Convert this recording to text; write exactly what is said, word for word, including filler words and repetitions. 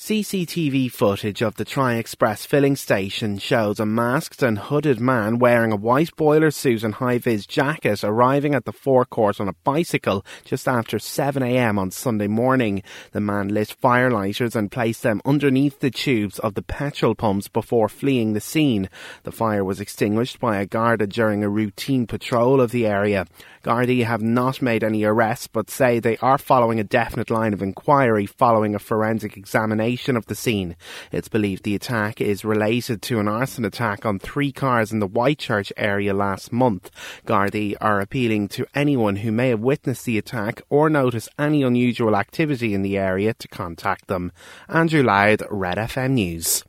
C C T V footage of the Tri-Express filling station shows a masked and hooded man wearing a white boiler suit and high-vis jacket arriving at the forecourt on a bicycle just after seven a m on Sunday morning. The man lit fire lighters and placed them underneath the tubes of the petrol pumps before fleeing the scene. The fire was extinguished by a Garda during a routine patrol of the area. Gardaí have not made any arrests but say they are following a definite line of inquiry following a forensic examination of the scene. It's believed the attack is related to an arson attack on three cars in the Whitechurch area last month. Gardaí are appealing to anyone who may have witnessed the attack or noticed any unusual activity in the area to contact them. Andrew Loud, Red F M News.